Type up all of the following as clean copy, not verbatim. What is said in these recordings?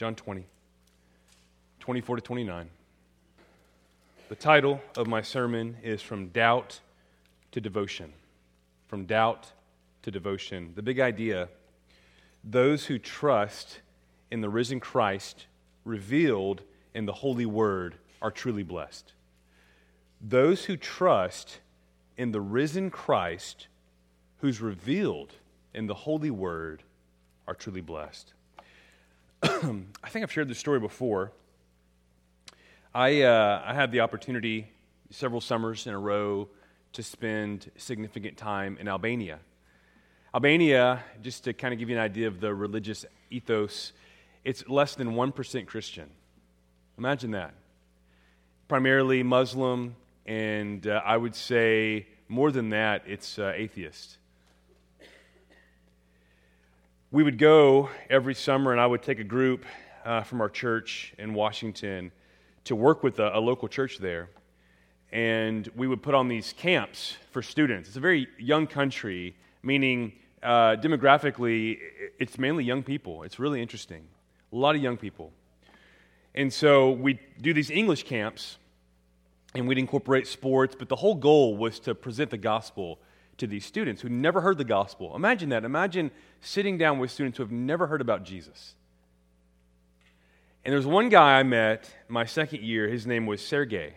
John 20, 24 to 29. The title of my sermon is From Doubt to Devotion. From Doubt to Devotion. The big idea, those who trust in the risen Christ revealed in the Holy Word are truly blessed. Those who trust in the risen Christ who's revealed in the Holy Word are truly blessed. I think I've shared this story before. I had the opportunity several summers in a row to spend significant time in Albania. Albania, just to kind of give you an idea of the religious ethos, it's less than 1% Christian. Imagine that. Primarily Muslim, and I would say more than that, it's atheist. We would go every summer, and I would take a group from our church in Washington to work with a local church there. And we would put on these camps for students. It's a very young country, meaning demographically, it's mainly young people. It's really interesting. A lot of young people. And so we'd do these English camps, and we'd incorporate sports, but the whole goal was to present the gospel to these students who never heard the gospel. Imagine that. Imagine sitting down with students who have never heard about Jesus. And there's one guy I met my second year. His name was Sergey.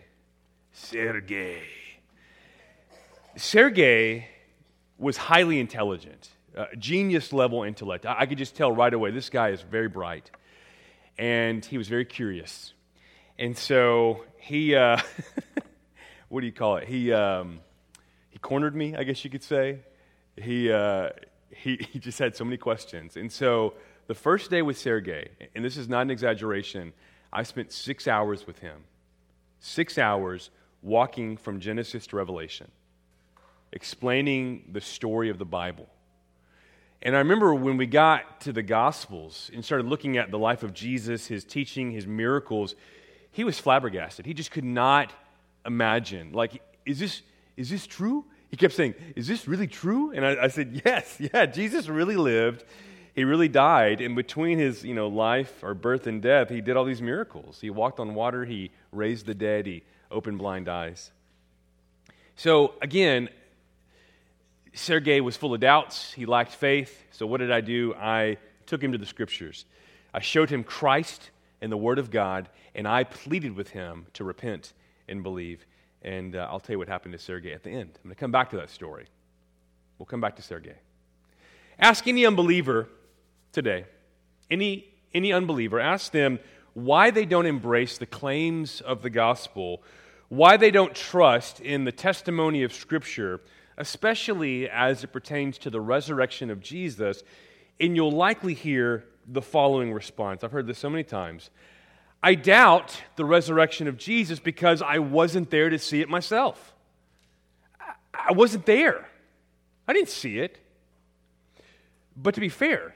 Sergey was highly intelligent, genius-level intellect. I could just tell right away, this guy is very bright. And he was very curious. And so he, what do you call it? He cornered me, I guess you could say. He just had so many questions. And so the first day with Sergey, and this is not an exaggeration, I spent 6 hours with him. 6 hours walking from Genesis to Revelation, explaining the story of the Bible. And I remember when we got to the Gospels and started looking at the life of Jesus, his teaching, his miracles, he was flabbergasted. He just could not imagine, like, is this true? He kept saying, is this really true? And I said, yes, Jesus really lived. He really died. And between his, life or birth and death, he did all these miracles. He walked on water. He raised the dead. He opened blind eyes. So again, Sergey was full of doubts. He lacked faith. So what did I do? I took him to the Scriptures. I showed him Christ and the Word of God, and I pleaded with him to repent and believe. And I'll tell you what happened to Sergey at the end. I'm going to come back to that story. We'll come back to Sergey. Ask any unbeliever today, any unbeliever, ask them why they don't embrace the claims of the gospel, why they don't trust in the testimony of Scripture, especially as it pertains to the resurrection of Jesus, and you'll likely hear the following response. I've heard this so many times. I doubt the resurrection of Jesus because I wasn't there to see it myself. I wasn't there. I didn't see it. But to be fair,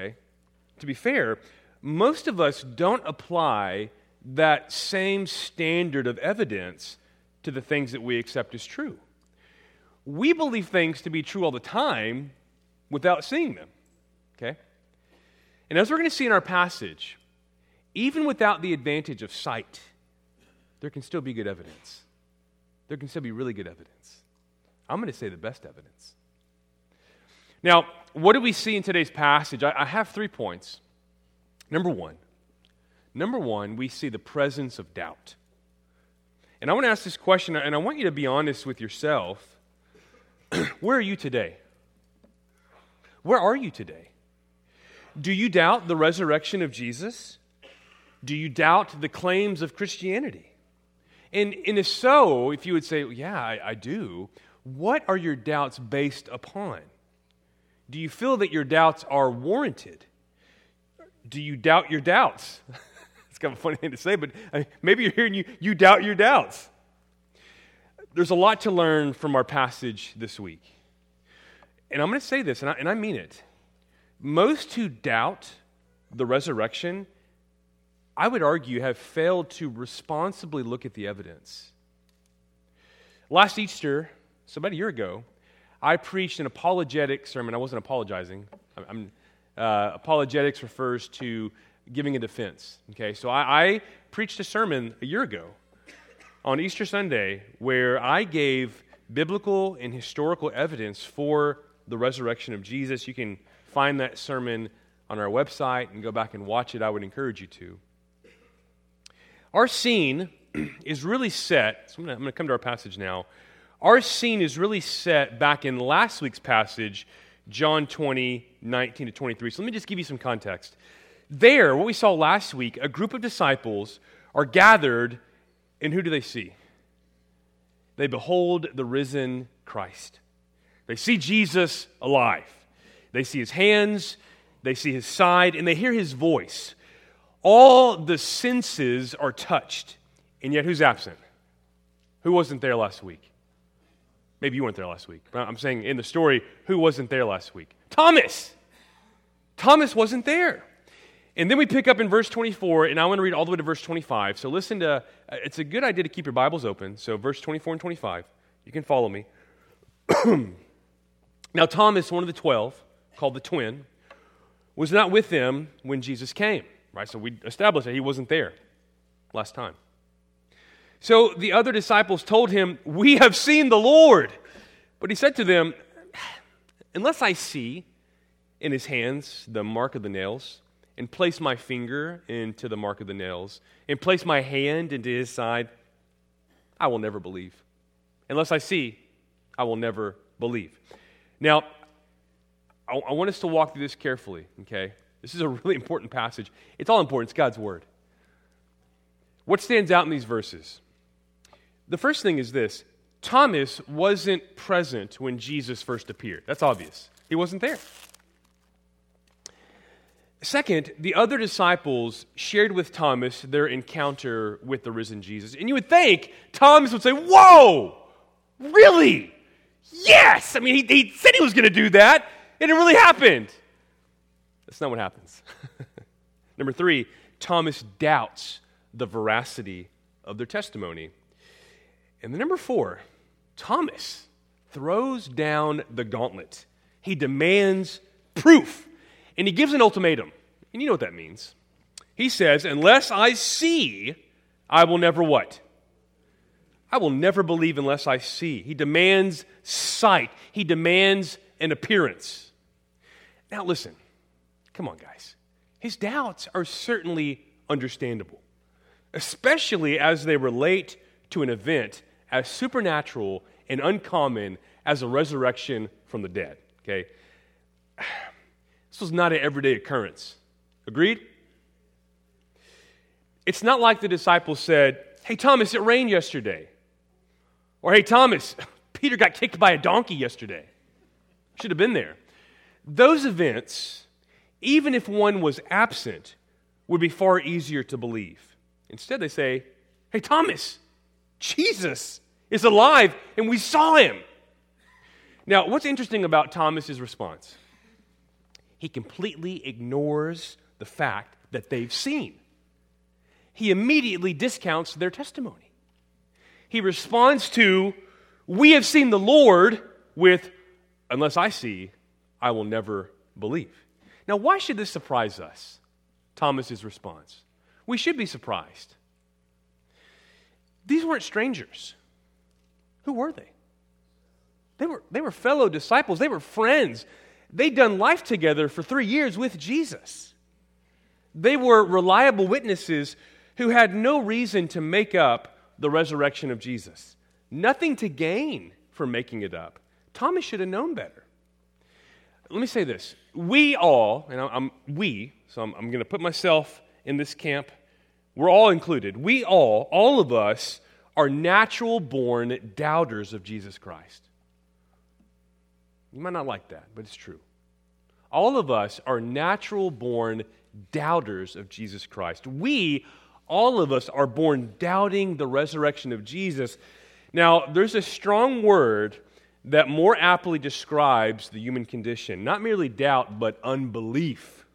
most of us don't apply that same standard of evidence to the things that we accept as true. We believe things to be true all the time without seeing them, okay? And as we're going to see in our passage, even without the advantage of sight, there can still be good evidence. There can still be really good evidence. I'm going to say the best evidence. Now, what do we see in today's passage? I have 3 points. Number one, we see the presence of doubt. And I want to ask this question, and I want you to be honest with yourself. Where are you today? Where are you today? Do you doubt the resurrection of Jesus? Do you doubt the claims of Christianity? And if so, if you would say, yeah, I do, what are your doubts based upon? Do you feel that your doubts are warranted? Do you doubt your doubts? It's kind of a funny thing to say, but maybe you're hearing you doubt your doubts. There's a lot to learn from our passage this week. And I'm going to say this, and I mean it. Most who doubt the resurrection, I would argue, have failed to responsibly look at the evidence. Last Easter, so about a year ago, I preached an apologetic sermon. I wasn't apologizing. Apologetics refers to giving a defense. Okay, so I preached a sermon a year ago on Easter Sunday where I gave biblical and historical evidence for the resurrection of Jesus. You can find that sermon on our website and go back and watch it. I would encourage you to. Our scene is really set, so I'm going to come to our passage now. Our scene is really set back in last week's passage, John 20, 19 to 23. So let me just give you some context. There, what we saw last week, a group of disciples are gathered, and who do they see? They behold the risen Christ. They see Jesus alive. They see his hands, they see his side, and they hear his voice. All the senses are touched, and yet who's absent? Who wasn't there last week? Maybe you weren't there last week. But I'm saying in the story, who wasn't there last week? Thomas! Thomas wasn't there. And then we pick up in verse 24, and I want to read all the way to verse 25. So listen to, it's a good idea to keep your Bibles open. So verse 24 and 25, you can follow me. Now Thomas, one of the 12, called the twin, was not with them when Jesus came. Right? So we established that he wasn't there last time. So the other disciples told him, "We have seen the Lord." But he said to them, "Unless I see in his hands the mark of the nails, and place my finger into the mark of the nails, and place my hand into his side, I will never believe. Unless I see, I will never believe." Now, I want us to walk through this carefully, okay? This is a really important passage. It's all important. It's God's Word. What stands out in these verses? The first thing is this. Thomas wasn't present when Jesus first appeared. That's obvious. He wasn't there. Second, the other disciples shared with Thomas their encounter with the risen Jesus. And you would think Thomas would say, "Whoa, really? Yes!" I mean, he said he was going to do that, and it really happened. That's not what happens. Number 3, Thomas doubts the veracity of their testimony. And then number 4, Thomas throws down the gauntlet. He demands proof. And he gives an ultimatum. And you know what that means. He says, "Unless I see, I will never" what? I will never believe unless I see. He demands sight. He demands an appearance. Now listen. Come on, guys. His doubts are certainly understandable, especially as they relate to an event as supernatural and uncommon as a resurrection from the dead. Okay? This was not an everyday occurrence. Agreed? It's not like the disciples said, "Hey, Thomas, it rained yesterday." Or, "Hey, Thomas, Peter got kicked by a donkey yesterday. Should have been there." Those events, even if one was absent, would be far easier to believe. Instead, they say, "Hey, Thomas, Jesus is alive, and we saw him." Now, what's interesting about Thomas's response? He completely ignores the fact that they've seen. He immediately discounts their testimony. He responds to, "We have seen the Lord," with, "Unless I see, I will never believe." Now, why should this surprise us? Thomas's response. We should be surprised. These weren't strangers. Who were they? They were fellow disciples. They were friends. They'd done life together for 3 years with Jesus. They were reliable witnesses who had no reason to make up the resurrection of Jesus. Nothing to gain from making it up. Thomas should have known better. Let me say this. We all, and I'm going to put myself in this camp. We're all included. We all of us, are natural-born doubters of Jesus Christ. You might not like that, but it's true. All of us are natural-born doubters of Jesus Christ. All of us are born doubting the resurrection of Jesus. Now, there's a strong word that more aptly describes the human condition. Not merely doubt, but unbelief.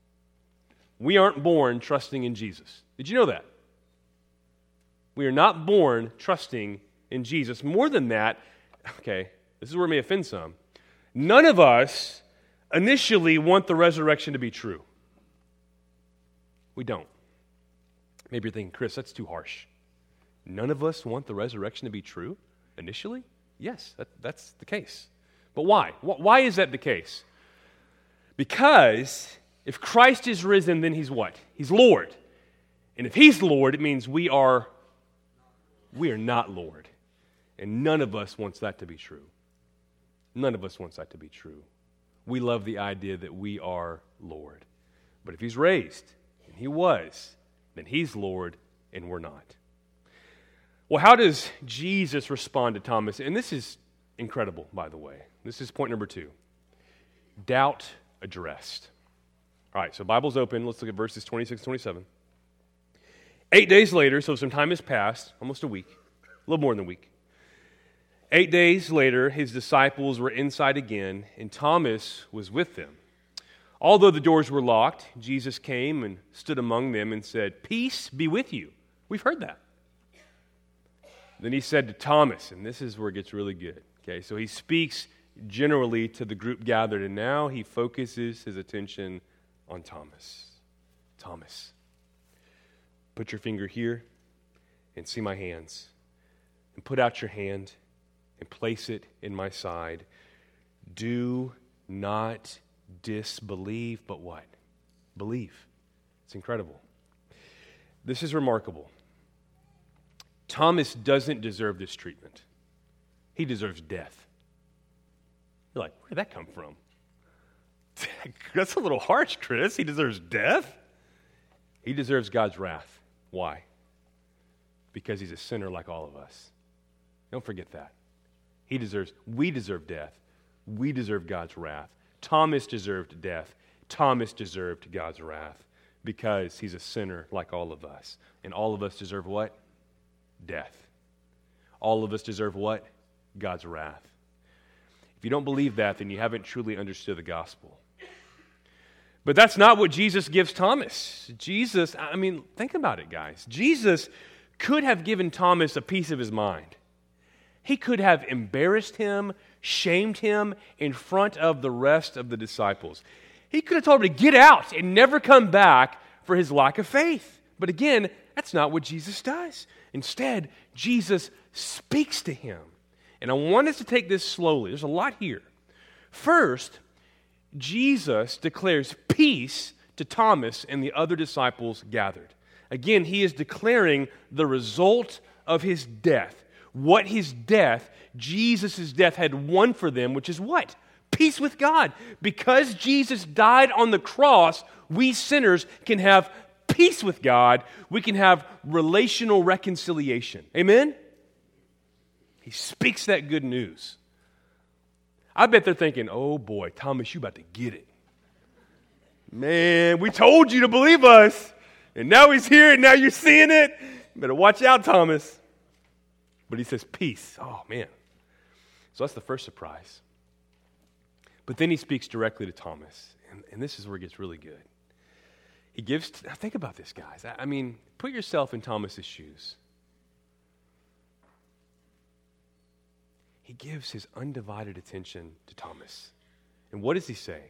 We aren't born trusting in Jesus. Did you know that? We are not born trusting in Jesus. More than that, okay, this is where it may offend some. None of us initially want the resurrection to be true. We don't. Maybe you're thinking, Chris, that's too harsh. None of us want the resurrection to be true initially? Yes, that's the case. But why? Why is that the case? Because if Christ is risen, then he's what? He's Lord. And if he's Lord, it means we are not Lord. And none of us wants that to be true. None of us wants that to be true. We love the idea that we are Lord. But if he's raised, and he was, then he's Lord and we're not. Well, how does Jesus respond to Thomas? And this is incredible, by the way. This is point number 2. Doubt addressed. All right, so Bible's open. Let's look at verses 26 and 27. 8 days later, so some time has passed, almost a week, a little more than a week. 8 days later, his disciples were inside again, and Thomas was with them. Although the doors were locked, Jesus came and stood among them and said, "Peace be with you." We've heard that. Then he said to Thomas, and this is where it gets really good. Okay, so he speaks generally to the group gathered, and now he focuses his attention on Thomas. Thomas, put your finger here and see my hands, and put out your hand and place it in my side. Do not disbelieve, but what? Believe. It's incredible. This is remarkable. Thomas doesn't deserve this treatment. He deserves death. You're like, where did that come from? That's a little harsh, Chris. He deserves death? He deserves God's wrath. Why? Because he's a sinner like all of us. Don't forget that. We deserve death. We deserve God's wrath. Thomas deserved death. Thomas deserved God's wrath because he's a sinner like all of us. And all of us deserve what? Death. All of us deserve what? God's wrath. If you don't believe that, then you haven't truly understood the gospel. But that's not what Jesus gives Thomas. Think about it, guys. Jesus could have given Thomas a piece of his mind. He could have embarrassed him, shamed him in front of the rest of the disciples. He could have told him to get out and never come back for his lack of faith. But again, that's not what Jesus does. Instead, Jesus speaks to him. And I want us to take this slowly. There's a lot here. First, Jesus declares peace to Thomas and the other disciples gathered. Again, he is declaring the result of his death. What his death, Jesus' death, had won for them, which is what? Peace with God. Because Jesus died on the cross, we sinners can have peace with God. We can have relational reconciliation. Amen? He speaks that good news. I bet they're thinking, oh boy, Thomas, you about to get it. Man, we told you to believe us, and now he's here, and now you're seeing it. You better watch out, Thomas. But he says, peace. Oh, man. So that's the first surprise. But then he speaks directly to Thomas, and this is where it gets really good. Think about this, guys. Put yourself in Thomas's shoes. He gives his undivided attention to Thomas. And what does he say?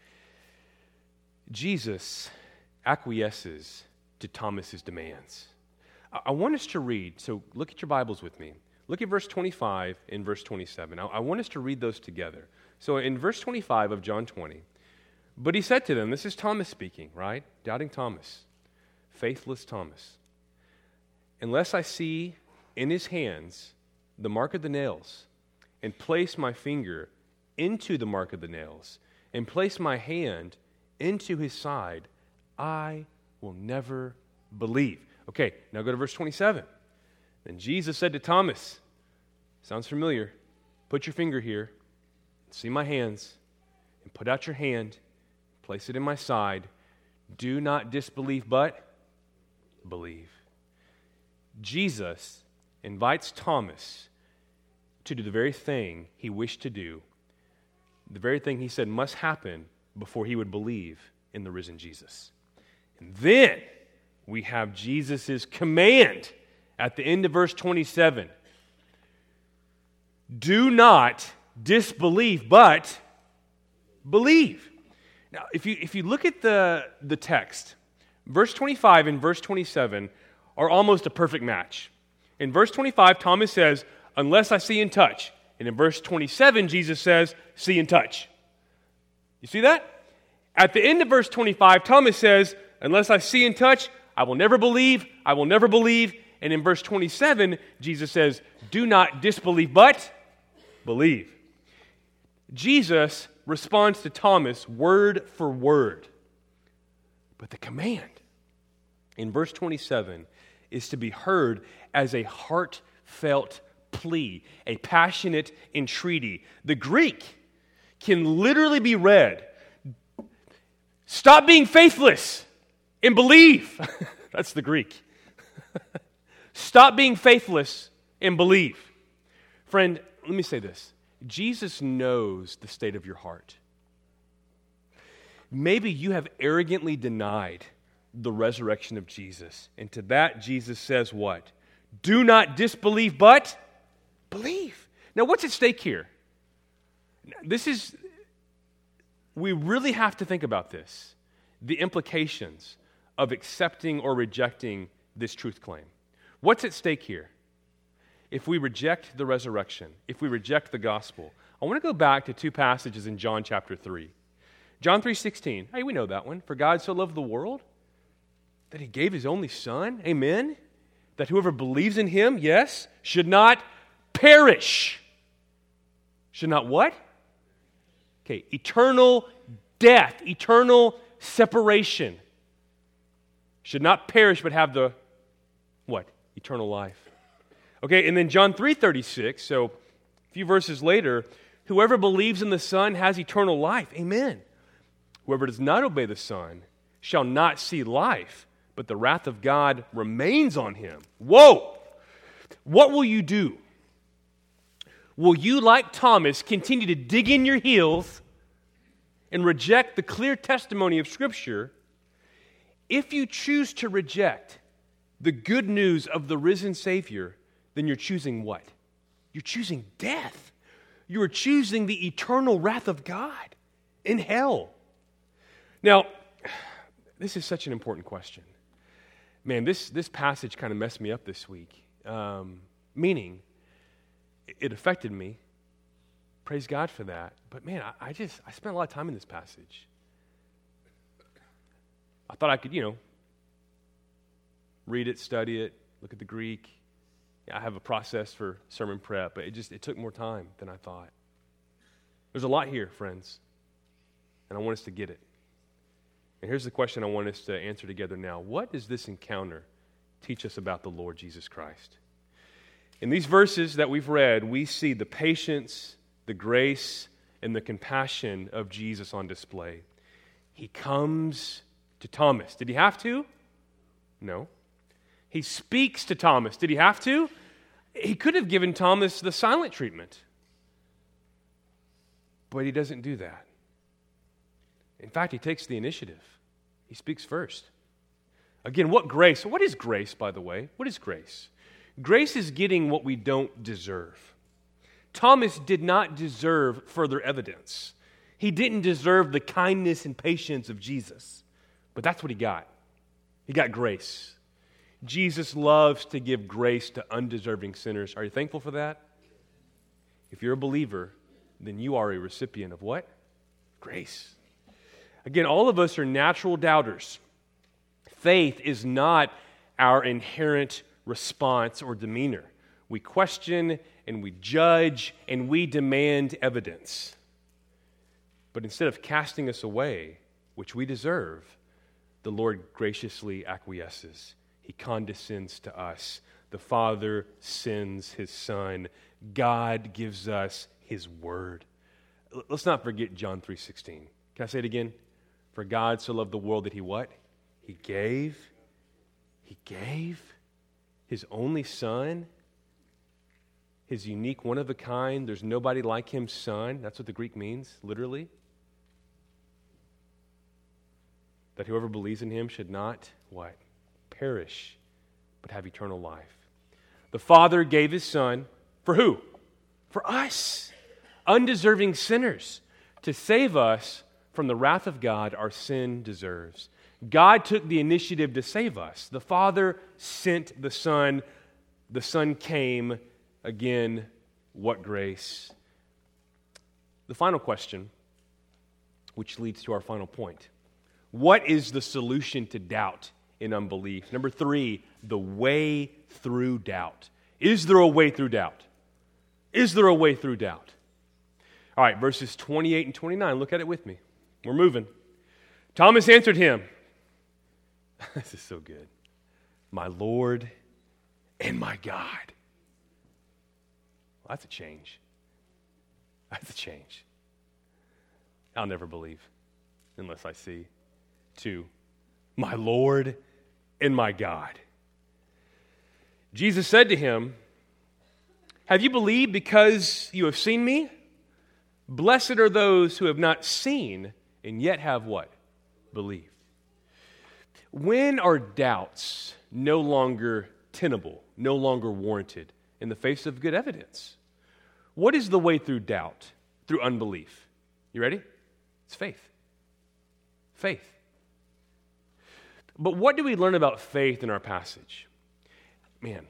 Jesus acquiesces to Thomas's demands. I want us to read, so look at your Bibles with me. Look at verse 25 and verse 27. I want us to read those together. So in verse 25 of John 20, but he said to them, this is Thomas speaking, right? Doubting Thomas, faithless Thomas. Unless I see in his hands the mark of the nails, and place my finger into the mark of the nails, and place my hand into his side, I will never believe. Okay, now go to verse 27. And Jesus said to Thomas, sounds familiar, put your finger here, see my hands, and put out your hand, place it in my side. Do not disbelieve, but believe. Jesus invites Thomas to do the very thing he wished to do, the very thing he said must happen before he would believe in the risen Jesus. And then we have Jesus' command at the end of verse 27. Do not disbelieve, but believe. Now, if you look at the text, Verse 25 and verse 27 are almost a perfect match. In verse 25, Thomas says, unless I see and touch. And in verse 27, Jesus says, see and touch. You see that? At the end of verse 25, Thomas says, unless I see and touch, I will never believe, I will never believe. And in verse 27, Jesus says, do not disbelieve, but believe. Jesus responds to Thomas word for word. But the command in verse 27 is to be heard as a heartfelt plea, a passionate entreaty. The Greek can literally be read, stop being faithless and believe. That's the Greek. Stop being faithless and believe. Friend, let me say this. Jesus knows the state of your heart. Maybe you have arrogantly denied the resurrection of Jesus. And to that, Jesus says what? Do not disbelieve, but believe. Now, what's at stake here? We really have to think about this. The implications of accepting or rejecting this truth claim. What's at stake here? If we reject the resurrection, if we reject the gospel, I want to go back to two passages in John chapter 3. John 3:16. Hey, we know that one. For God so loved the world that he gave his only Son. Amen. That whoever believes in him, yes, should not perish. Should not what? Okay, eternal death, eternal separation. Should not perish, but have the what? Eternal life. Okay, and then John 3:36, so a few verses later, whoever believes in the Son has eternal life. Amen. Whoever does not obey the Son shall not see life, but the wrath of God remains on him. Whoa! What will you do? Will you, like Thomas, continue to dig in your heels and reject the clear testimony of Scripture? If you choose to reject the good news of the risen Savior, then you're choosing what? You're choosing death. You are choosing the eternal wrath of God in hell. Now, this is such an important question. Man, this passage kind of messed me up this week. Meaning, it affected me. Praise God for that. But man, I spent a lot of time in this passage. I thought I could, read it, study it, look at the Greek. I have a process for sermon prep, but it took more time than I thought. There's a lot here, friends, and I want us to get it. And here's the question I want us to answer together now. What does this encounter teach us about the Lord Jesus Christ? In these verses that we've read, we see the patience, the grace, and the compassion of Jesus on display. He comes to Thomas. Did he have to? No. He speaks to Thomas. Did he have to? He could have given Thomas the silent treatment. But he doesn't do that. In fact, he takes the initiative. He speaks first. Again, what grace? What is grace, by the way? What is grace? Grace is getting what we don't deserve. Thomas did not deserve further evidence. He didn't deserve the kindness and patience of Jesus. But that's what he got. He got grace. Jesus loves to give grace to undeserving sinners. Are you thankful for that? If you're a believer, then you are a recipient of what? Grace. Again, all of us are natural doubters. Faith is not our inherent response or demeanor. We question and we judge and we demand evidence. But instead of casting us away, which we deserve, the Lord graciously acquiesces. He condescends to us. The Father sends His Son. God gives us His Word. Let's not forget John 3:16. Can I say it again? For God so loved the world that He what? He gave His only Son, His unique, one-of-a-kind, there's nobody like Him Son. That's what the Greek means, literally. That whoever believes in Him should not, what? Perish, but have eternal life. The Father gave His Son for who? For us, undeserving sinners, to save us from the wrath of God our sin deserves. God took the initiative to save us. The Father sent the Son. The Son came. Again, what grace? The final question, which leads to our final point. What is the solution to doubt and unbelief? Number 3, the way through doubt. Is there a way through doubt? Is there a way through doubt? All right, verses 28 and 29. Look at it with me. We're moving. Thomas answered him. This is so good. My Lord and my God. Well, that's a change. That's a change. I'll never believe unless I see. 2, my Lord and my God. Jesus said to him, have you believed because you have seen me? Blessed are those who have not seen and yet have what? Believed. When are doubts no longer tenable, no longer warranted in the face of good evidence? What is the way through doubt, through unbelief? You ready? It's faith. Faith. But what do we learn about faith in our passage? Man,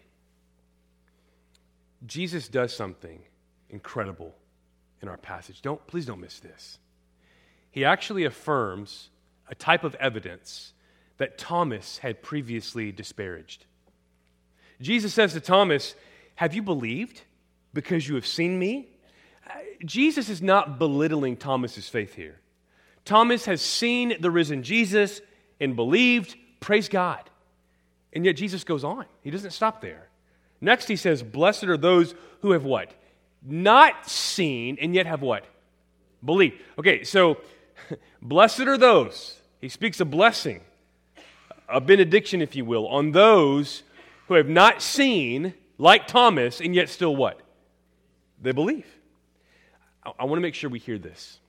Jesus does something incredible in our passage. Please don't miss this. He actually affirms a type of evidence that Thomas had previously disparaged. Jesus says to Thomas, have you believed because you have seen me? Jesus is not belittling Thomas's faith here. Thomas has seen the risen Jesus and believed, praise God. And yet Jesus goes on. He doesn't stop there. Next he says, blessed are those who have what? Not seen and yet have what? Believed. Okay, so blessed are those. He speaks a blessing, a benediction, if you will, on those who have not seen, like Thomas, and yet still what? They believe. I want to make sure we hear this.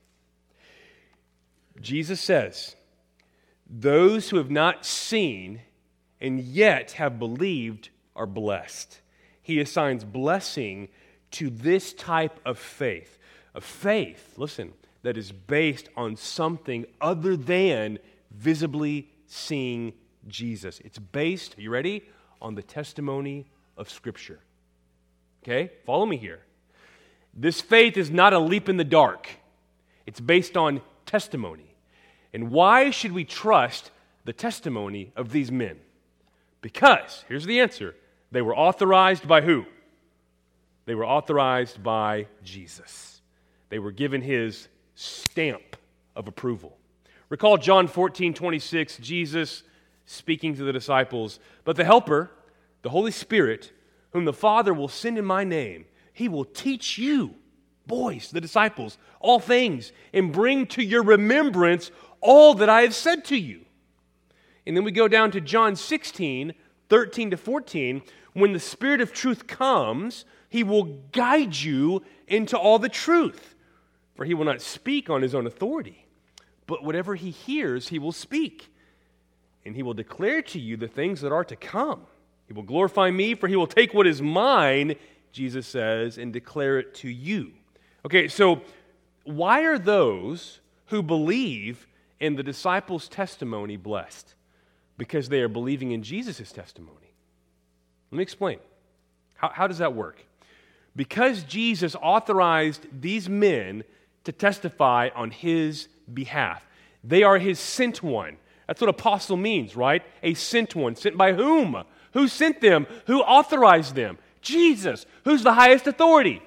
Jesus says, those who have not seen and yet have believed are blessed. He assigns blessing to this type of faith. A faith, listen, that is based on something other than visibly seeing Jesus. It's based, are you ready? On the testimony of Scripture. Okay? Follow me here. This faith is not a leap in the dark. It's based on testimony. And why should we trust the testimony of these men? Because, here's the answer, they were authorized by who? They were authorized by Jesus. They were given his stamp of approval. Recall John 14:26, Jesus speaking to the disciples, but the Helper, the Holy Spirit, whom the Father will send in my name, he will teach you, boys, the disciples, all things, and bring to your remembrance all that I have said to you. And then we go down to John 16:13-14. When the Spirit of truth comes, he will guide you into all the truth. For he will not speak on his own authority, but whatever he hears, he will speak. And he will declare to you the things that are to come. He will glorify me, for he will take what is mine, Jesus says, and declare it to you. Okay, so why are those who believe in the disciples' testimony blessed? Because they are believing in Jesus' testimony. Let me explain. How does that work? Because Jesus authorized these men to testify on his behalf. They are his sent one. That's what apostle means, right? A sent one. Sent by whom? Who sent them? Who authorized them? Jesus. Who's the highest authority?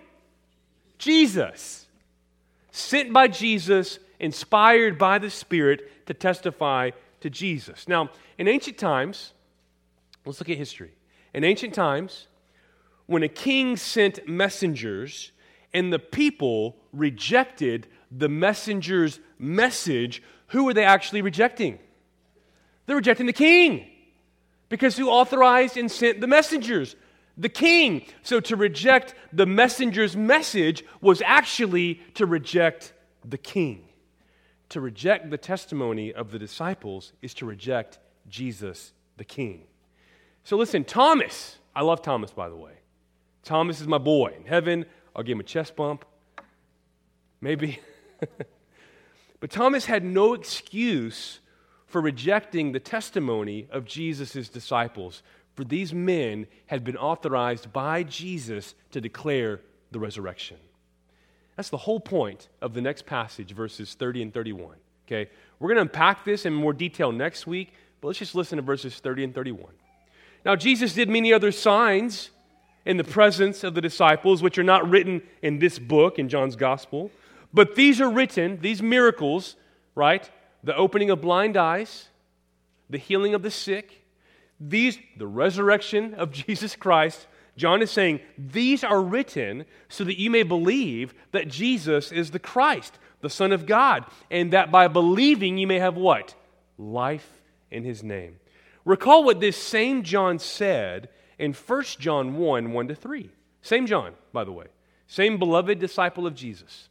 Jesus. Sent by Jesus, inspired by the Spirit to testify to Jesus. Now, in ancient times, let's look at history. In ancient times, when a king sent messengers and the people rejected the messenger's message, who were they actually rejecting? They're rejecting the king. Because who authorized and sent the messengers? The king. So to reject the messenger's message was actually to reject the king. To reject the testimony of the disciples is to reject Jesus the king. So listen, Thomas, I love Thomas, by the way. Thomas is my boy. In heaven, I'll give him a chest bump. Maybe. But Thomas had no excuse for rejecting the testimony of Jesus' disciples. For these men had been authorized by Jesus to declare the resurrection. That's the whole point of the next passage, verses 30 and 31. Okay? We're going to unpack this in more detail next week, but let's just listen to verses 30 and 31. Now, Jesus did many other signs in the presence of the disciples, which are not written in this book, in John's Gospel. But these are written, these miracles, right? The opening of blind eyes, the healing of the sick, the resurrection of Jesus Christ. John is saying, these are written so that you may believe that Jesus is the Christ, the Son of God, and that by believing you may have what? Life in His name. Recall what this same John said in 1 John 1, 1-3. Same John, by the way. Same beloved disciple of Jesus.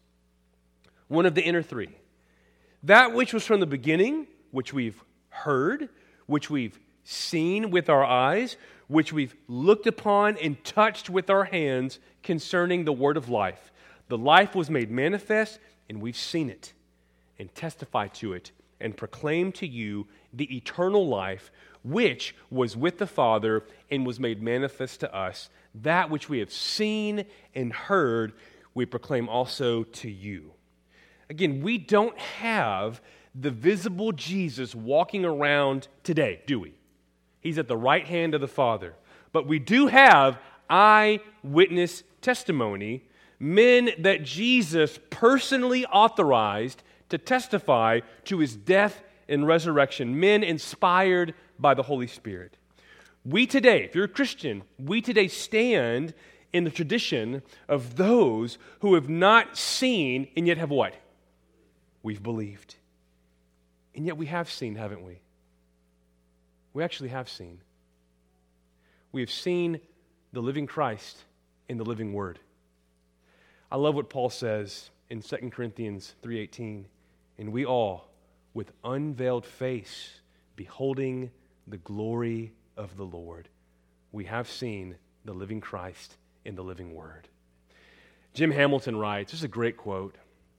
One of the inner three. That which was from the beginning, which we've heard, which we've seen with our eyes, which we've looked upon and touched with our hands concerning the word of life. The life was made manifest, and we've seen it, and testified to it, and proclaimed to you the eternal life, which was with the Father and was made manifest to us. That which we have seen and heard, we proclaim also to you. Again, we don't have the visible Jesus walking around today, do we? He's at the right hand of the Father. But we do have eyewitness testimony, men that Jesus personally authorized to testify to His death and resurrection, men inspired by the Holy Spirit. We today, if you're a Christian, we today stand in the tradition of those who have not seen and yet have what? We've believed. And yet we have seen, haven't we? We actually have seen. We have seen the living Christ in the living Word. I love what Paul says in 2 Corinthians 3:18. And we all, with unveiled face, beholding the glory of the Lord, we have seen the living Christ in the living Word. Jim Hamilton writes, this is a great quote.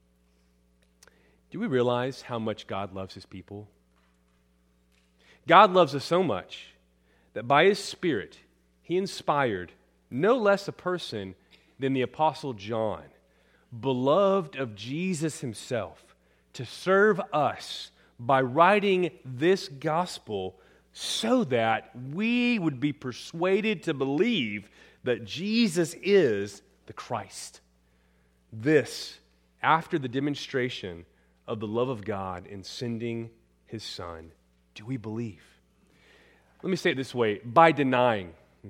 Do we realize how much God loves His people? God loves us so much that by His Spirit, He inspired no less a person than the Apostle John, beloved of Jesus Himself, to serve us by writing this gospel so that we would be persuaded to believe that Jesus is the Christ. This, after the demonstration of the love of God in sending His Son, do we believe? Let me say it this way, by denying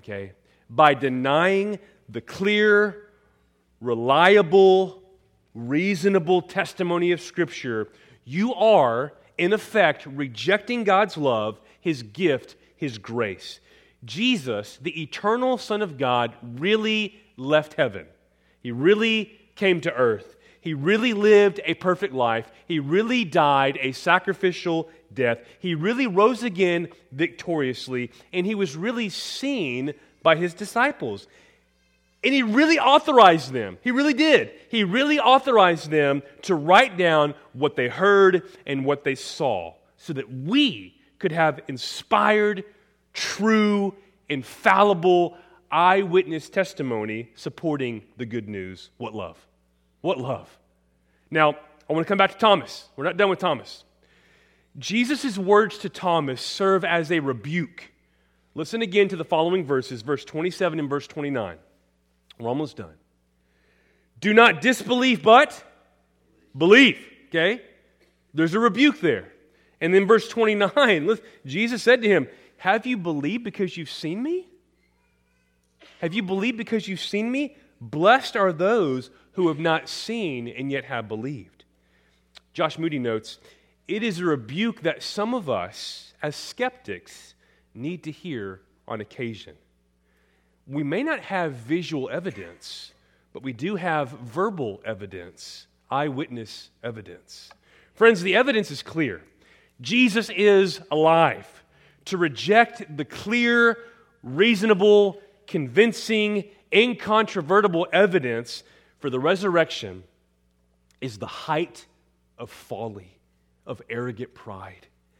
the clear, reliable, reasonable testimony of Scripture, you are, in effect, rejecting God's love, His gift, His grace. Jesus, the eternal Son of God, really left heaven. He really came to earth. He really lived a perfect life. He really died a sacrificial death. He really rose again victoriously, and He was really seen by His disciples. And He really authorized them. He really did. He really authorized them to write down what they heard and what they saw so that we could have inspired, true, infallible eyewitness testimony supporting the good news. What love? What love? Now, I want to come back to Thomas. We're not done with Thomas. Jesus' words to Thomas serve as a rebuke. Listen again to the following verses, verse 27 and verse 29. We're almost done. Do not disbelieve, but believe. Okay? There's a rebuke there. And then verse 29, look, Jesus said to him, have you believed because you've seen me? Have you believed because you've seen me? Blessed are those who have not seen and yet have believed. Josh Moody notes, it is a rebuke that some of us, as skeptics, need to hear on occasion. We may not have visual evidence, but we do have verbal evidence, eyewitness evidence. Friends, the evidence is clear. Jesus is alive. To reject the clear, reasonable, convincing, incontrovertible evidence for the resurrection is the height of folly, of arrogant pride.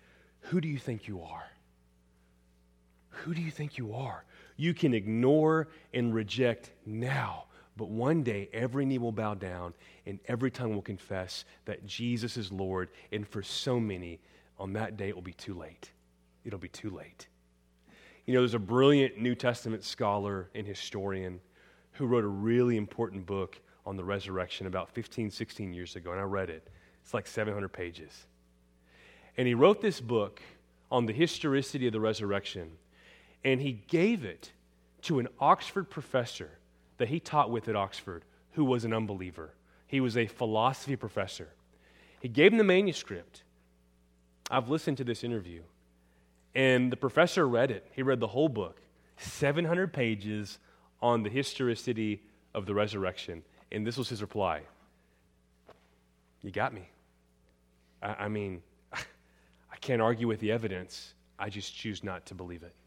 who do you think you are? Who do you think you are? You can ignore and reject now, but one day every knee will bow down and every tongue will confess that Jesus is Lord. And for so many, on that day it will be too late. It'll be too late. You know, there's a brilliant New Testament scholar and historian who wrote a really important book on the resurrection about 15, 16 years ago, and I read it. It's like 700 pages. And he wrote this book on the historicity of the resurrection, and he gave it to an Oxford professor that he taught with at Oxford who was an unbeliever. He was a philosophy professor. He gave him the manuscript. I've listened to this interview, and the professor read it. He read the whole book, 700 pages on the historicity of the resurrection. And this was his reply. You got me. I mean, I can't argue with the evidence. I just choose not to believe it.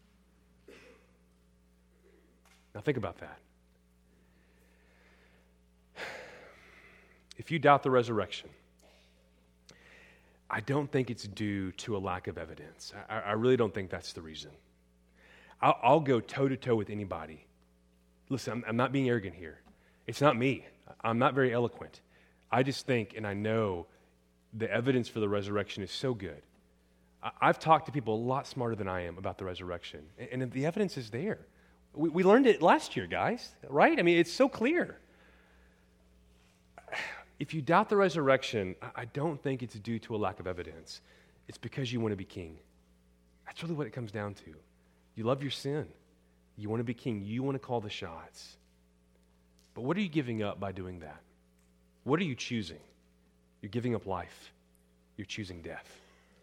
Now think about that. If you doubt the resurrection, I don't think it's due to a lack of evidence. I really don't think that's the reason. I'll go toe-to-toe with anybody. Listen, I'm not being arrogant here. It's not me. I'm not very eloquent. I just think and I know the evidence for the resurrection is so good. I've talked to people a lot smarter than I am about the resurrection, and the evidence is there. We learned it last year, guys, right? I mean, it's so clear. If you doubt the resurrection, I don't think it's due to a lack of evidence. It's because you want to be king. That's really what it comes down to. You love your sin. You want to be king. You want to call the shots. But what are you giving up by doing that? What are you choosing? You're giving up life. You're choosing death.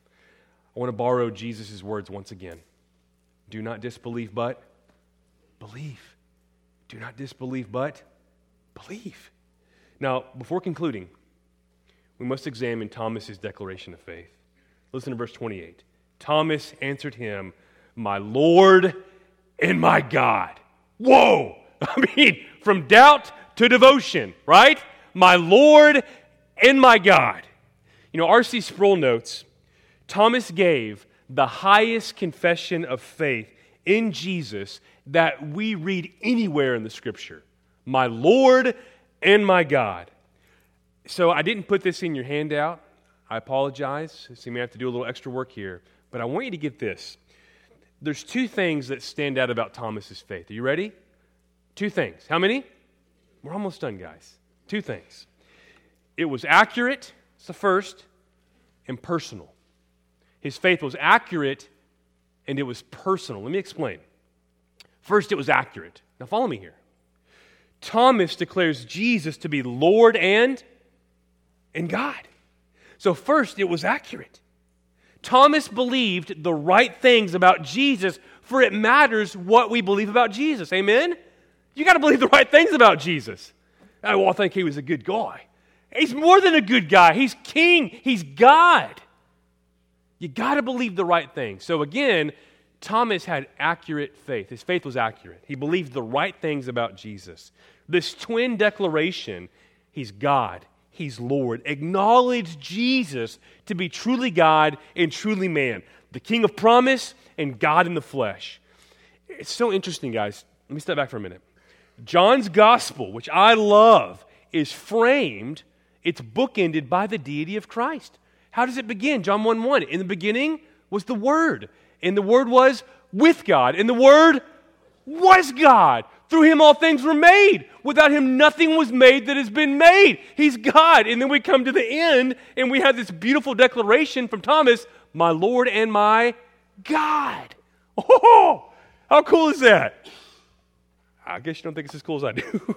I want to borrow Jesus' words once again. Do not disbelieve, but believe. Do not disbelieve, but believe. Now, before concluding, we must examine Thomas's declaration of faith. Listen to verse 28. Thomas answered him, my Lord and my God. Whoa! I mean, from doubt to devotion, right? My Lord and my God. You know, R.C. Sproul notes, Thomas gave the highest confession of faith in Jesus that we read anywhere in the Scripture. My Lord and my God. So I didn't put this in your handout. I apologize. So you may have to do a little extra work here. But I want you to get this. There's two things that stand out about Thomas's faith. Are you ready? Two things. How many? We're almost done, guys. Two things. It was accurate, it's the first, and personal. His faith was accurate and it was personal. Let me explain. First, it was accurate. Now follow me here. Thomas declares Jesus to be Lord and God. So first, it was accurate. Thomas believed the right things about Jesus, for it matters what we believe about Jesus. Amen? You got to believe the right things about Jesus. Well, I think he was a good guy. He's more than a good guy. He's king. He's God. You got to believe the right things. So again, Thomas had accurate faith. His faith was accurate. He believed the right things about Jesus. This twin declaration, he's God, he's Lord, acknowledged Jesus to be truly God and truly man, the King of promise and God in the flesh. It's so interesting, guys. Let me step back for a minute. John's gospel, which I love, is framed, it's bookended by the deity of Christ. How does it begin? John 1:1. In the beginning was the Word, and the Word was with God, and the Word was God. Through him all things were made. Without him nothing was made that has been made. He's God. And then we come to the end, and we have this beautiful declaration from Thomas, my Lord and my God. Oh, how cool is that? I guess you don't think it's as cool as I do.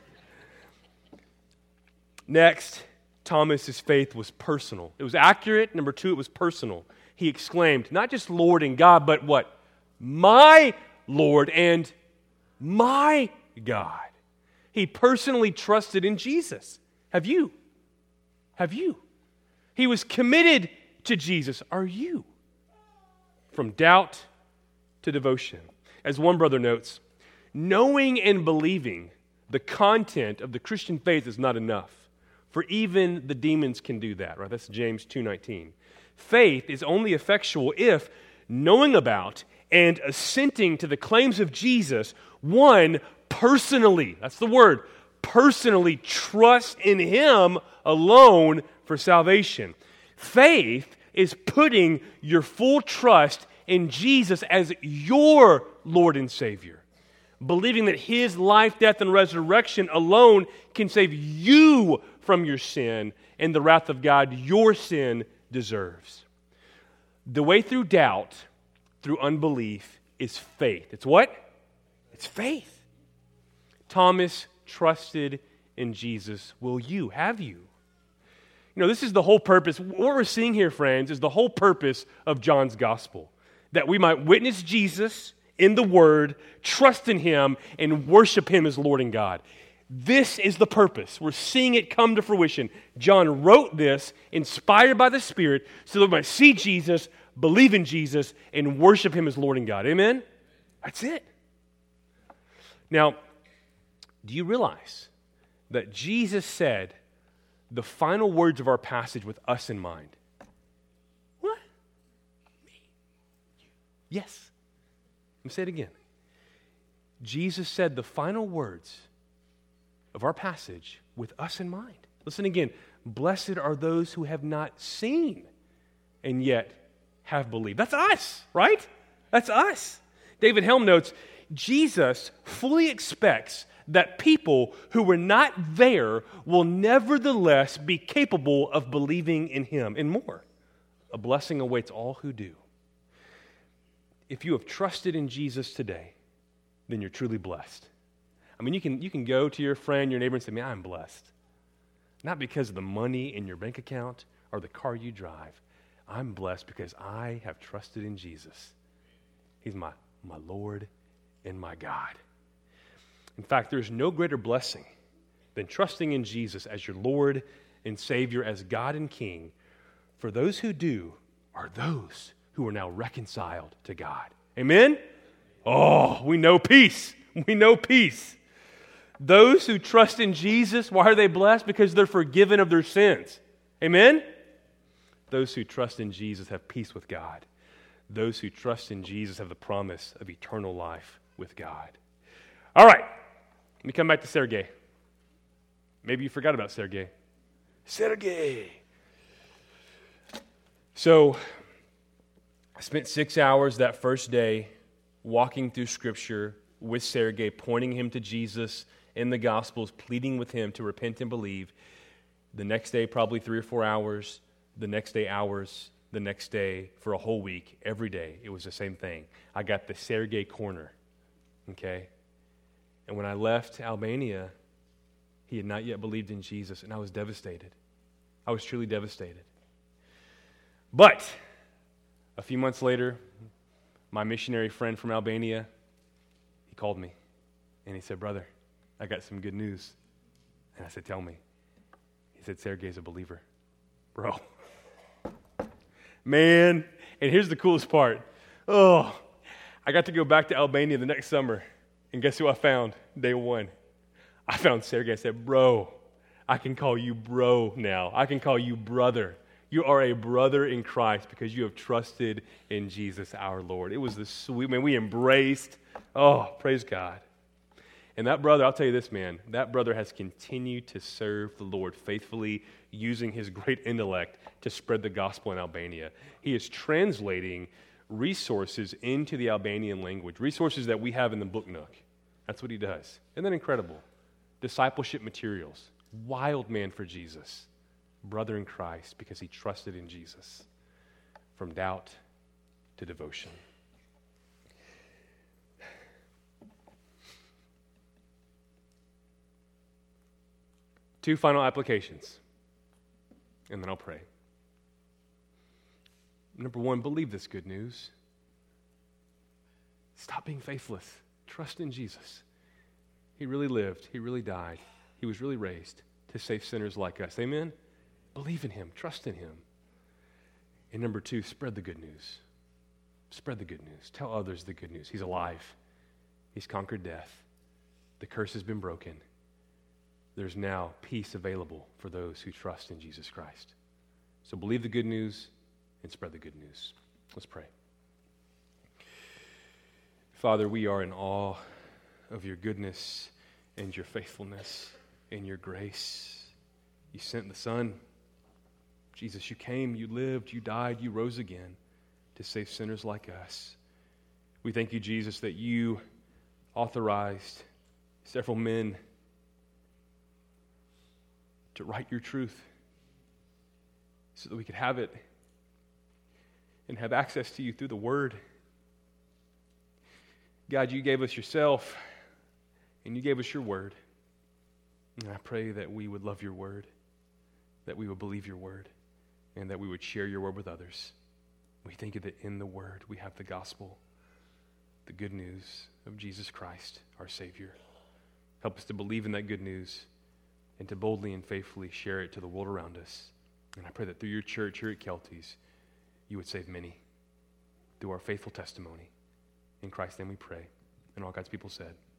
Next, Thomas's faith was personal. It was accurate. Number two, it was personal. He exclaimed, not just Lord and God, but what? My Lord and my God. He personally trusted in Jesus. Have you? Have you? He was committed to Jesus. Are you? From doubt to devotion. As one brother notes, knowing and believing the content of the Christian faith is not enough. For even the demons can do that, right? That's James 2:19. Faith is only effectual if, knowing about and assenting to the claims of Jesus, one personally, that's the word, personally trust in Him alone for salvation. Faith is putting your full trust in Jesus as your Lord and Savior, believing that His life, death, and resurrection alone can save you from your sin and the wrath of God your sin deserves. The way through doubt, through unbelief, is faith. It's what? It's faith. Thomas trusted in Jesus. Will you? Have you? You know, this is the whole purpose. What we're seeing here, friends, is the whole purpose of John's gospel. That we might witness Jesus in the Word, trust in Him, and worship Him as Lord and God. This is the purpose. We're seeing it come to fruition. John wrote this, inspired by the Spirit, so that we might see Jesus, believe in Jesus, and worship Him as Lord and God. Amen? That's it. Now, do you realize that Jesus said the final words of our passage with us in mind? What? Me? You? Yes. Let me say it again. Jesus said the final words of our passage with us in mind. Listen again. Blessed are those who have not seen and yet have believed. That's us, right? That's us. David Helm notes, Jesus fully expects that people who were not there will nevertheless be capable of believing in Him and more. A blessing awaits all who do. If you have trusted in Jesus today, then you're truly blessed. I mean, you can go to your friend, your neighbor, and say, man, I'm blessed. Not because of the money in your bank account or the car you drive. I'm blessed because I have trusted in Jesus. He's my Lord and my God. In fact, there's no greater blessing than trusting in Jesus as your Lord and Savior, as God and King. For those who do are those who are now reconciled to God. Amen? Oh, we know peace. We know peace. Those who trust in Jesus, why are they blessed? Because they're forgiven of their sins. Amen? Those who trust in Jesus have peace with God. Those who trust in Jesus have the promise of eternal life with God. All right. Let me come back to Sergey. Maybe you forgot about Sergey. Sergey. So, I spent 6 hours that first day walking through Scripture with Sergey, pointing him to Jesus in the Gospels, pleading with him to repent and believe. The next day, probably 3 or 4 hours. The next day, hours. The next day, for a whole week, every day, it was the same thing. I got the Sergey corner, okay? And when I left Albania, he had not yet believed in Jesus, and I was devastated. I was truly devastated. But a few months later, my missionary friend from Albania, he called me, and he said, brother, I got some good news. And I said, tell me. He said, Sergey's a believer. Bro. Man, and here's the coolest part. Oh, I got to go back to Albania the next summer, and guess who I found day one? I found Sergey. I said, bro, I can call you bro now. I can call you brother. You are a brother in Christ because you have trusted in Jesus our Lord. It was the sweet, man, we embraced. Oh, praise God. And that brother, I'll tell you this, man, that brother has continued to serve the Lord faithfully, using his great intellect to spread the gospel in Albania. He is translating resources into the Albanian language, resources that we have in the Book Nook. That's what he does. Isn't that incredible? Discipleship materials. Wild man for Jesus. Brother in Christ because he trusted in Jesus. From doubt to devotion. Two final applications, and then I'll pray. Number one, believe this good news. Stop being faithless. Trust in Jesus. He really lived. He really died. He was really raised to save sinners like us. Amen? Believe in Him. Trust in Him. And number two, spread the good news. Spread the good news. Tell others the good news. He's alive. He's conquered death. The curse has been broken. There's now peace available for those who trust in Jesus Christ. So believe the good news and spread the good news. Let's pray. Father, we are in awe of your goodness and your faithfulness and your grace. You sent the Son. Jesus, you came, you lived, you died, you rose again to save sinners like us. We thank you, Jesus, that you authorized several men to write your truth so that we could have it and have access to you through the Word. God, you gave us yourself and you gave us your Word. And I pray that we would love your Word, that we would believe your Word, and that we would share your Word with others. We think that in the Word we have the gospel, the good news of Jesus Christ, our Savior. Help us to believe in that good news and to boldly and faithfully share it to the world around us. And I pray that through your church here at Kelty's, you would save many through our faithful testimony. In Christ's name we pray. And all God's people said,